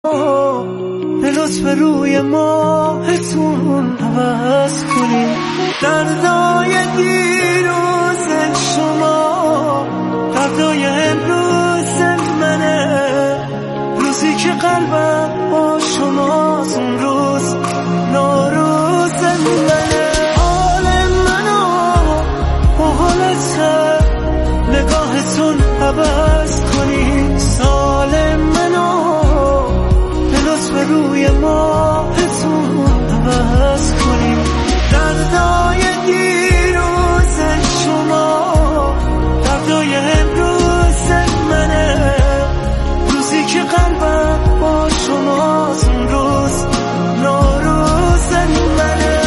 به لطف روی ماهتون عوض کنید دردای دیروز شما، دردای امروز منه، روزی که قلبم با شماست اون روز نوروز منه. حال منو با حالت نگاهتون عوض کنید، سال منو به لطف روی ماهتون عوض کنید دردای دیروز شما، دردای امروز منه، روزی که قلبم با شماست اون روز نوروز منه.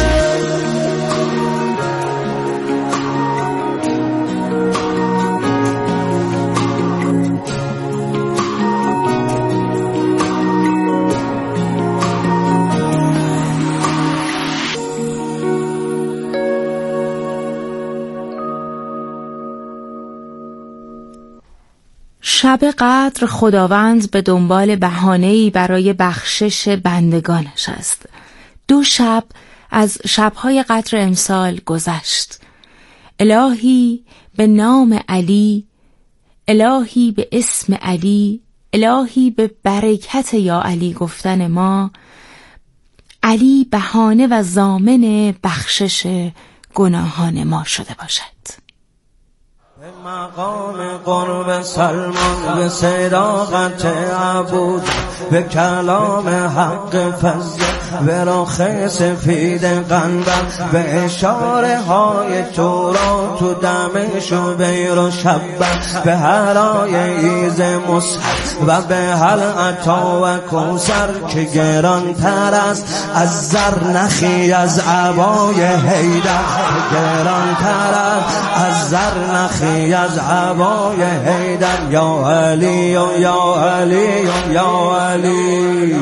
شب قدر خداوند به دنبال بهانه‌ای برای بخشش بندگانش است. 2 شب از شب‌های قدر امسال گذشت. الهی به نام علی، الهی به اسم علی، الهی به برکت یا علی گفتن ما، علی بهانه و ضامن بخشش گناهان ما شده باشد. به مقام قرب سلمان، به صداقت عبود، به کلام حق فضل، به رخ سفید قنبر، به اشاره های تورا تو دمشق و بیر و شبر، به هرای ایز مصحف و به هل عطا و کوثر که گران تر است از زر، نخی از عبای حیدر گران تر است از زر، نخی از عبای حیدر. یا علی و یا علی و یا علی،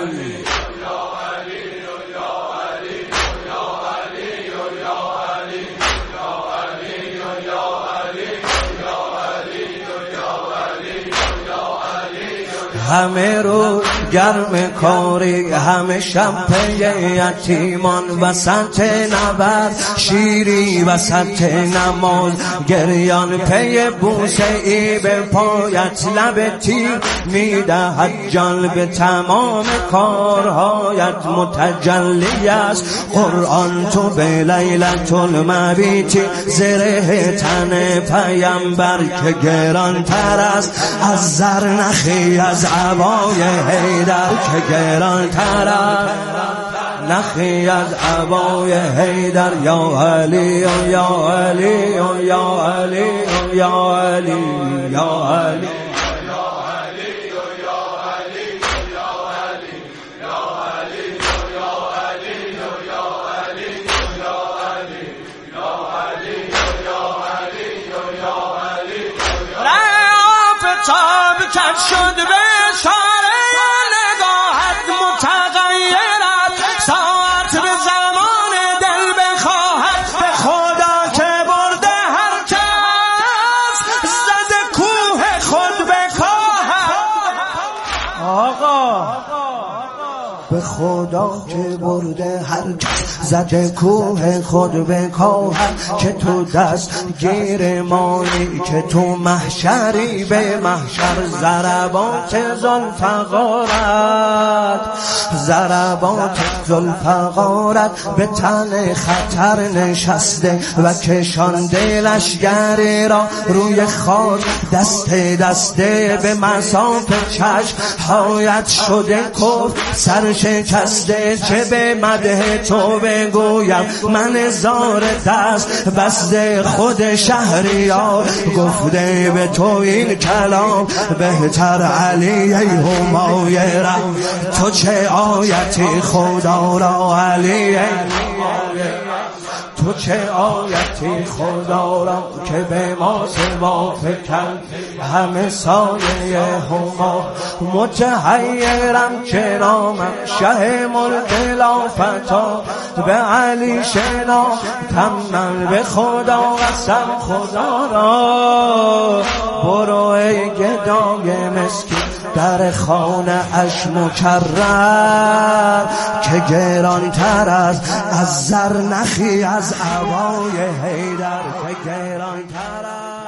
همه رو گرم کاری، همه شب پی یتیمان، وسط نبرد شیری وسط نماز، گریان پی بوسه ای به پایت، لب تیر میدهد جان به تمام کارهایت، متجلی است قرآن تو به لیلت المبیت، زره تن پیمبر که گران تر است از زر، نخی از عبای حیدر که گران تر است، نخی از عبای حیدر. یا علی و یا علی و یا علی و یا علی یا علی. شد به اشاره نگاهت متغیرت، ساعت به زمان دل بخواهد، به خدا که برده هر کس زده کوه خود بکاهد. آقا به خدا که برده هر کس زده کوه خود بکاهد، که تو دست گیر مانی، که تو محشری به محشر، ضربات ذوالفقارت، ضربات ذوالفقارت به تن خطر نشسته و کشانده لشگری را روی خاک، دسته دسته به مساف چشم هایت شده کفر سر شکسته، چه به مدح تو بگویم من زار دست بسته، خود شهریار گفته به تو این کلام بهتر علی ای همایره، تو چه آیتی خدا را علی، تو چه آیتی خدا را که به ما سوا فکن، همه سایه هما متحیرم که نامم شه ملک لافتا، به علی شنا تمن به خدا قسم خدا را، برو ای گدای مسکین در خانه اش مکرر، که گران تر از زر نخی از عبای حیدر، که گران تر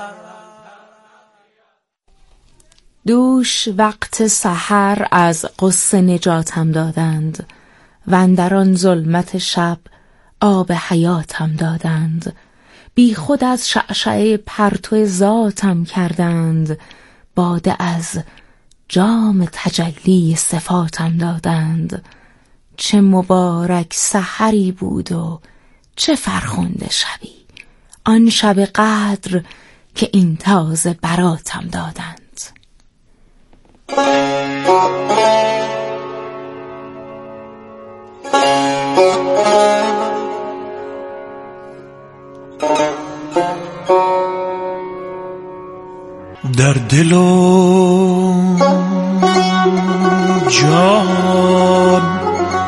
دوش وقت سحر از غصه نجاتم دادند، و اندران ظلمت شب آب حیاتم دادند. بی خود از شعشعه پرتو ذاتم کردند، باده از جام تجلی صفاتم دادند. چه مبارک سحری بود و چه فرخنده شبی، آن شب قدر که این تازه براتم دادند. در دل و جان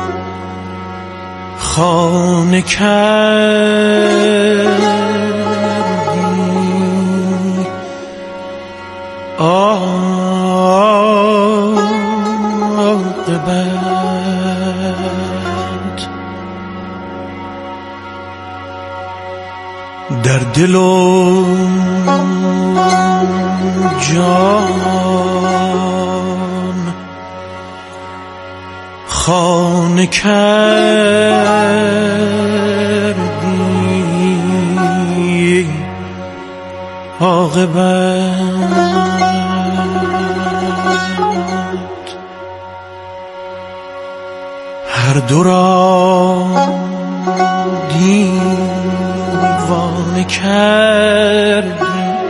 خانه کردی، عاقبت در دل و جان خانه کردی، عاقبت هر دو را دیوانه کردی،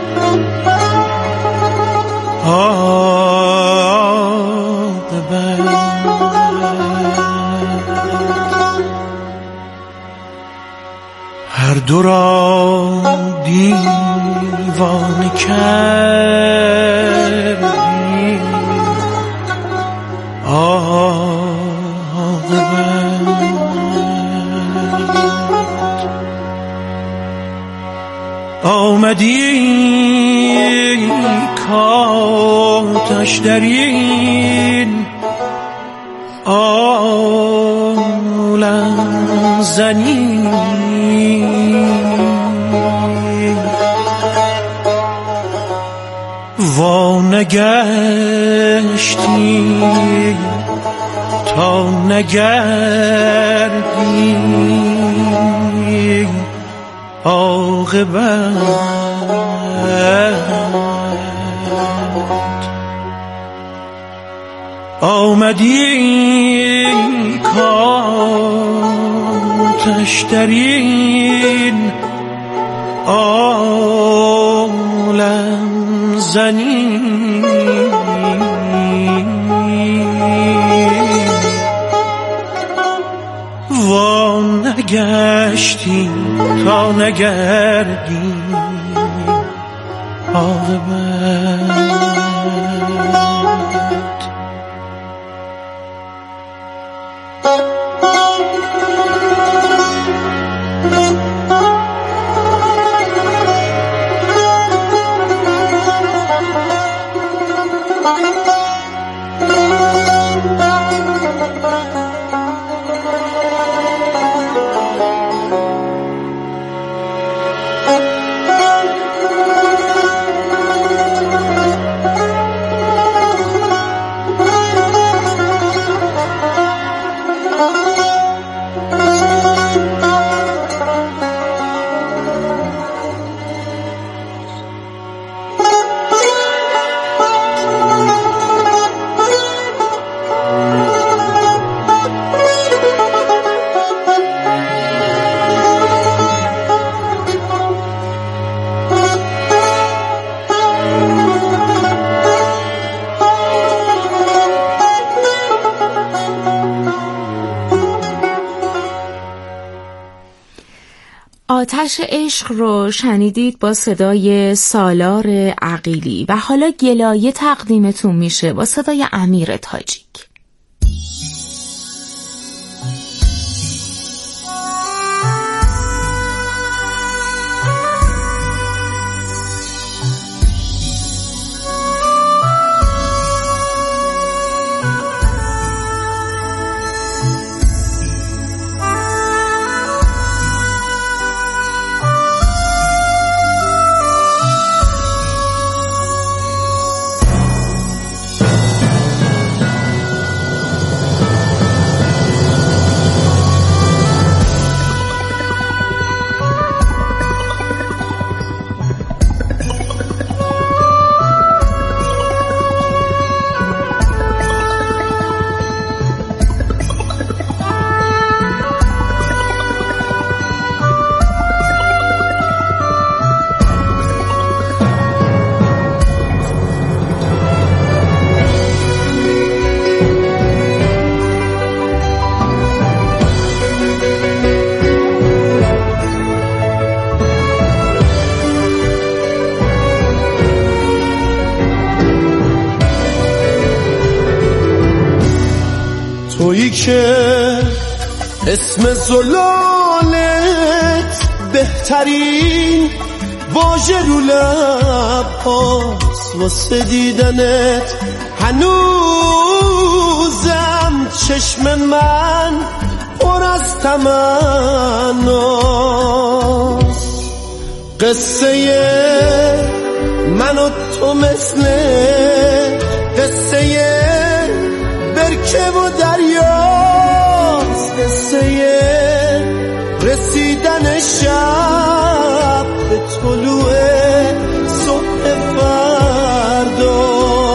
عاقبت هر دو را دیوانه کردی، عاقبت آمدی کاتش درین عالم زنی، وانگشتی تا نگردی، عاقبت آمدی کاتش درین عالم زنی، وانگشتی تا نگردی، عاقبت آتش عشق رو شنیدید با صدای سالار عقیلی و حالا گلایه تقدیمتون میشه با صدای امیر تاجیک. تویی که اسم زلالت بهترین واژه رو لب هاست واسه دیدنت. هنوزم چشم من پر از تمناست. قصه من و تو مثل قصه برکه و دریاست. قصه رسیدن شب به طلوع صبح فرداست.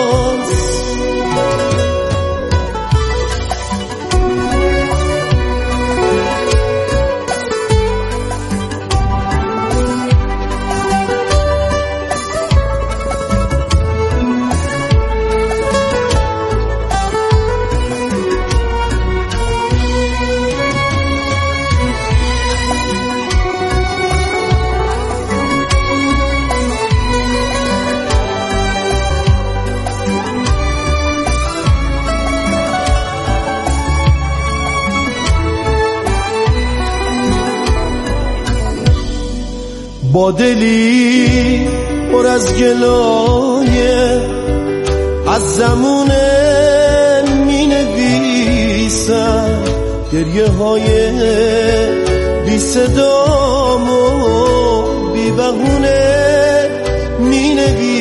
با دلی پر از گلایه از زمونه می نویسم گریه های بی صدام و بی بهونه می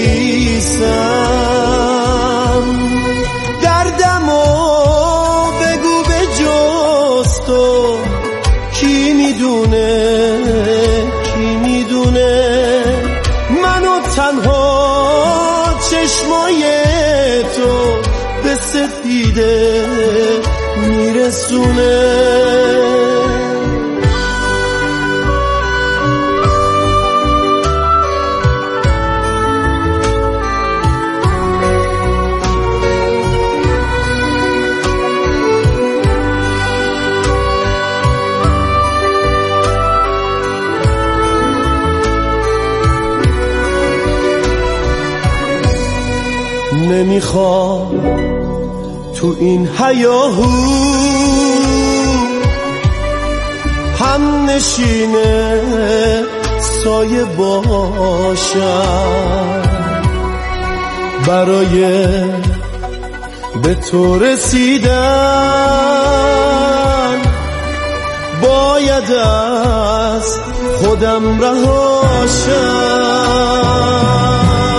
نویسم. دردم و بگو به جز تو کی میدونه منو تنها چشمای تو به سفیده میرسونه. نمیخوام تو این هیاهو هم نشینه سایه باشم. برای به تو رسیدن باید از خودم رهاشم.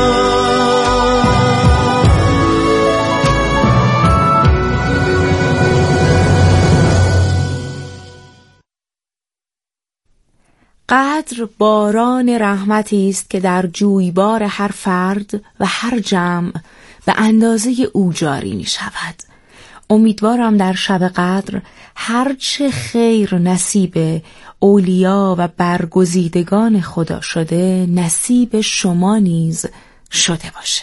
قدر باران رحمتی است که در جویبار هر فرد و هر جمع به اندازه او جاری می شود. امیدوارم در شب قدر هرچه خیر نصیب اولیا و برگزیدگان خدا شده نصیب شما نیز شده باشه.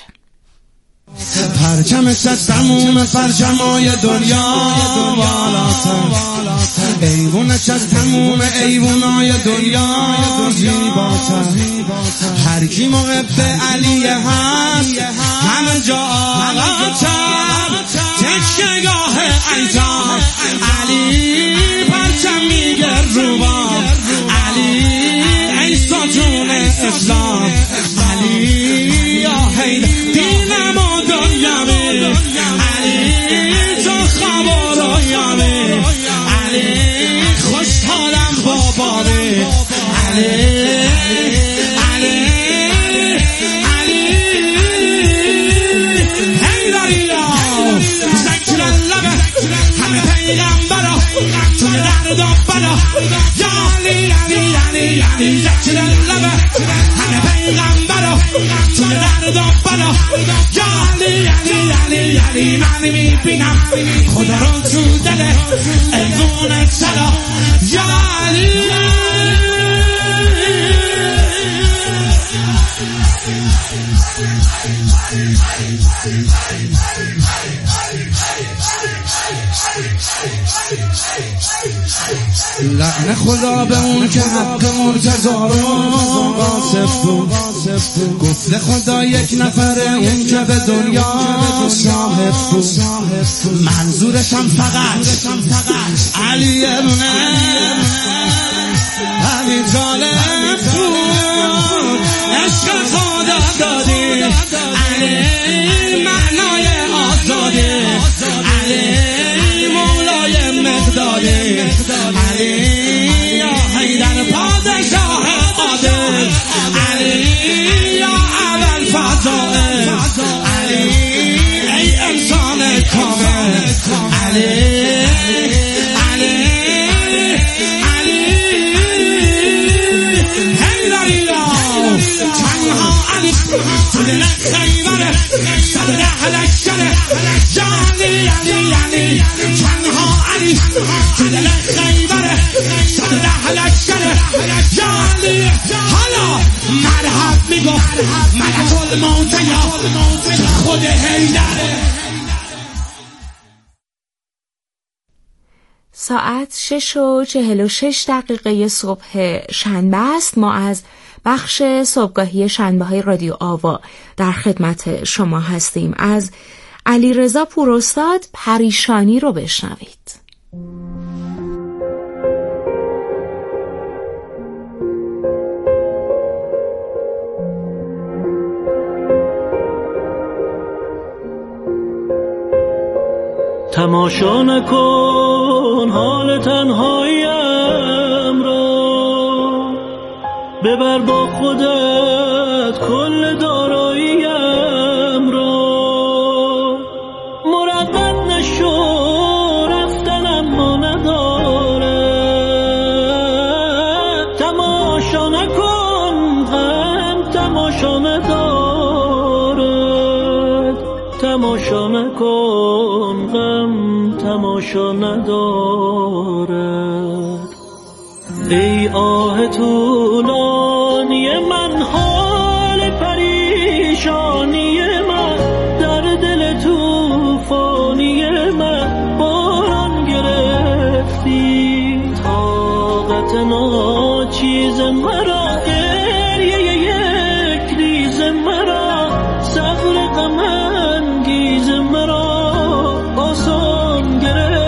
پرچمش از تموم پرچمای دنیا بالاتر، ایوونش از تموم ایوونای دنیا زیباتر. هر کی محب علی هست همه جا آقاتر، تکیه‌گاه ایتام علی پرچم میگه روبان علی ای ستون اسلام علی یا حیدر دینم و دنیامه علی تو خبرایامه علی خوشحالم بابامه علی علی علی حیدریا ذکر لبه همه پیغمبرا توی درد و بلا یا علی علی علی علی ذکر لبه همه پیغمبرا توی درد و بلا یا علی علی علی علی من میبینم خدا رو تو دل ایوون چلا یا علی لعنه خدا به اون که حق مرتضا رو غاصب بود. گفت خدا یک نفره اون که به دنیا صاحب بود. منظورشم فقط علی ابن علی طالب بود. عشق خدا دادی علی معنای آزادی، علی مولای مقدادی، علی یا حیدر پادشاه عادل، علی یا اول فضائل، علی ای انسان کامل، علی تو دل خیبره 110 لشکره یعنی تنها علی. تو دل خیبره 110 لشکره یعنی. حالا مرحب میگو ملک الموت یا خود حیدره. ساعت 6:46 صبح شنبه است. ما از بخش صبحگاهی شنبه‌های رادیو آوا در خدمت شما هستیم. از علیرضا پوراستاد پریشانی رو بشنوید. تماشا نکن حال تنهاییم را، ببر با خودت کل داراییم را. مردد نشو رفتن اما نداره، تماشا نکن غم تماشا نداره، تماشا نکن غم تماشا نداره. ای آه طولانی من، حال پریشانی من، در دل توفانی من باران گرفتی. طاقت ناچیز مرا، گریه یک ریز مرا، صبر غم انگیز مرا آسان گرفتی.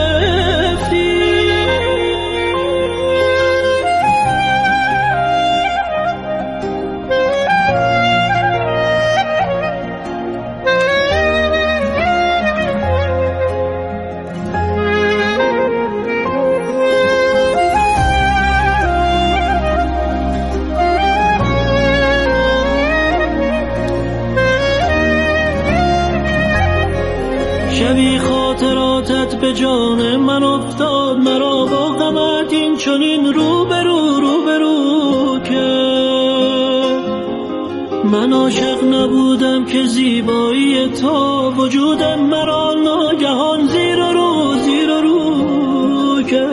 شبی خاطراتت به جان من افتاد، مرا با غمت این چنین روبرو که من عاشق نبودم که زیبایی تو وجودم مرا ناگهان زیر رو که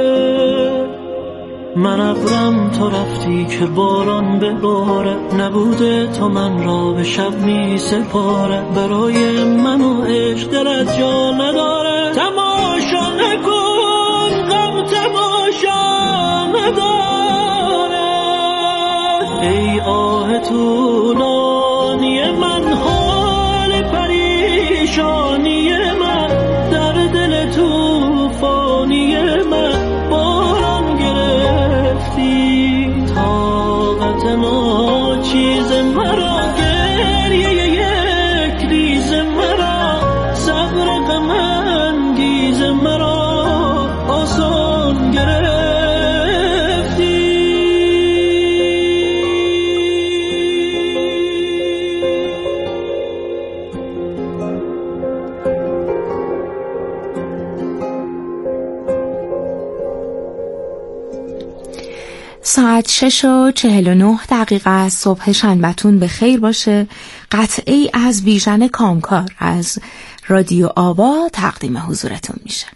من ابرم تو رفتی که باران بباره، نبوده تو من را به شب می سپاره. برای من و عشق دلت جا نداره، تماشا نکن غم تماشا نداره. ای آه طولانی من، حال پریشانی من، در دل توفانی من باران گرفتی. طاقت ناچیز مرا، گریه یک ریز مرا، صبر غم انگیز مرا آسان گرفتی. ساعت 6:49 از صبح شنبه‌تون به خیر باشه. قطعی از بیژن کامکار از رادیو آوا تقدیم حضورتون میشه.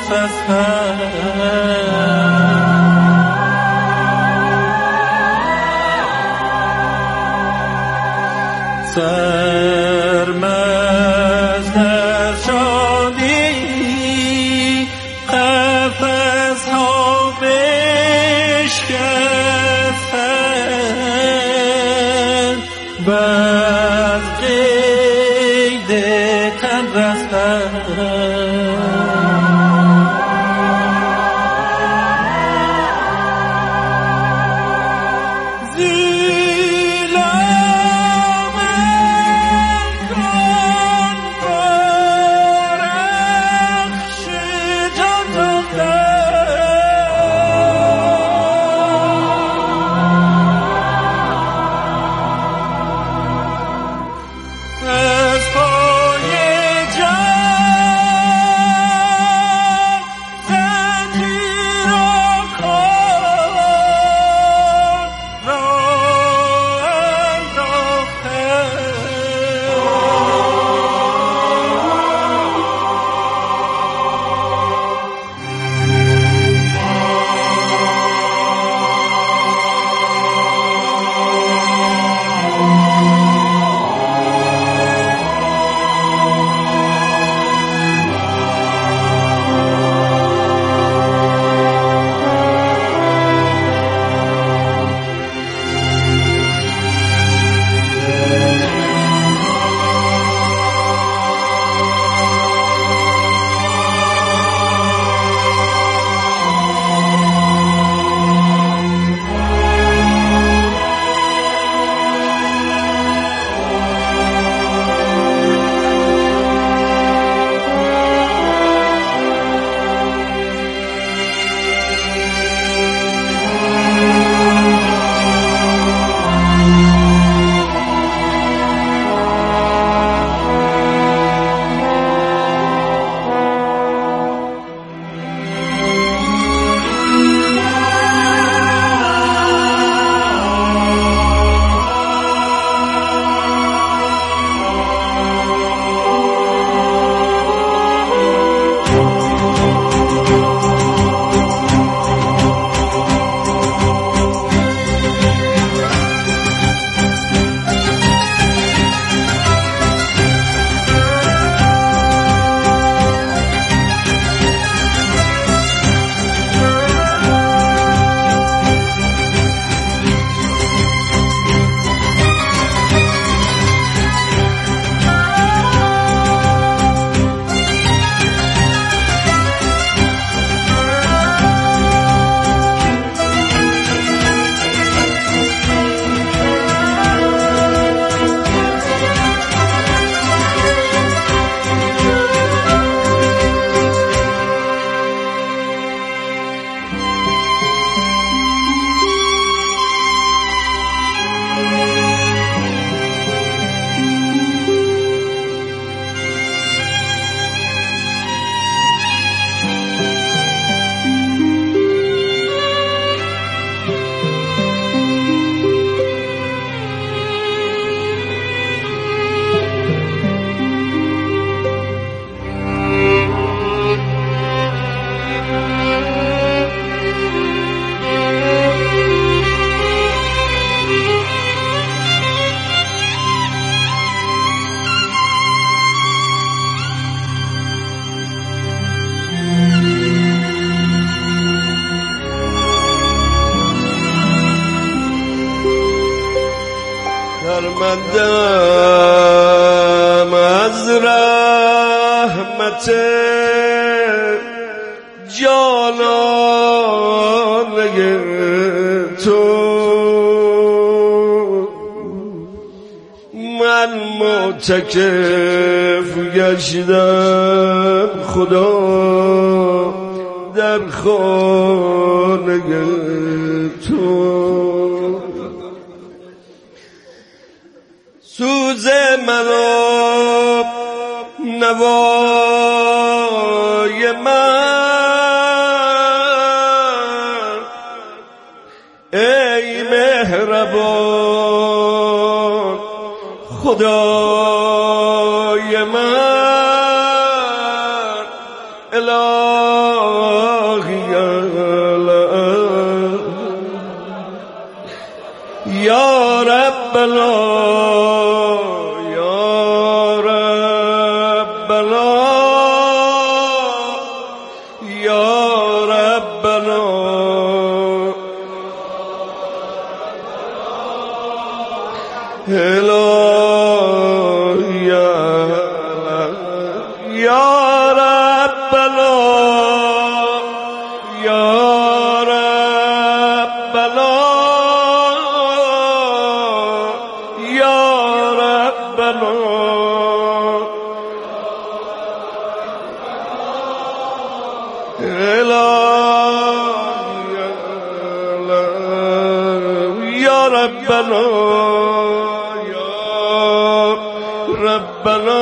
دست از سرمست از شادی قفس ها بشکستند بر قید تن رفتند شرمندم از رحمت جانانه تو، من معتکف گشتم خدا در خانه تو. سوز من و نوای من ای مهربان خدای من، الهی یا ربنا یا ربنا الهی یا ربنا یا ربنا یا ربنا الهی یا ربنا ربنا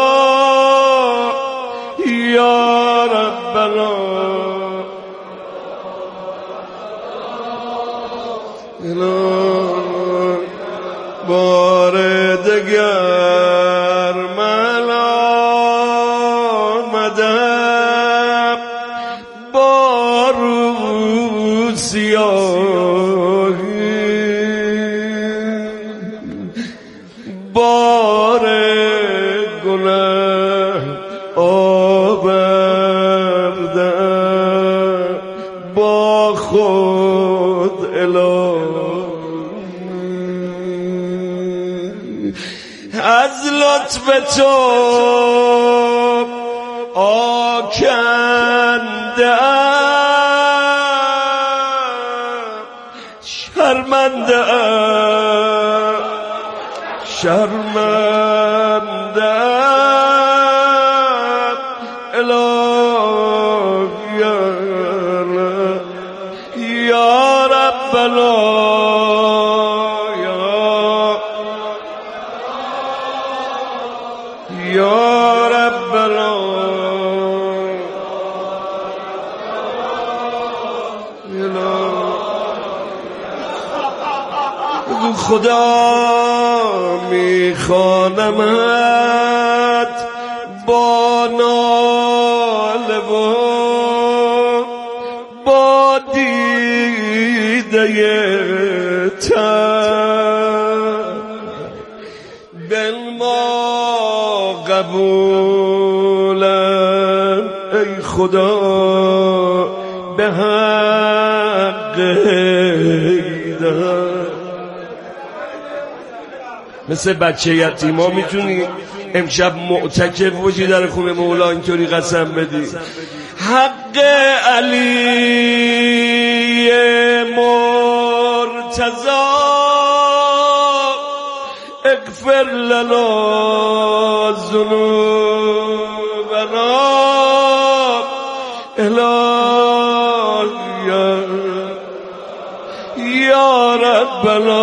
یا ربنا بار دگر من آمدم با روی سیاهی بار گناه آوردم با خود الهی از لطف تو آکنده‌ام شرمنده‌ام شرمنده‌ام الهی یا ربنا یا ربنا خدا میخوانمت با ناله و با دیده تر بنما قبولم ای خدا به حق حیدر. مثل بچه یتیما میتونی امشب معتکف باشی در خونه مولا اینطوری قسم بدی حق علی مرتضی اغفر لنا ذنوبنا الهی یا ربنا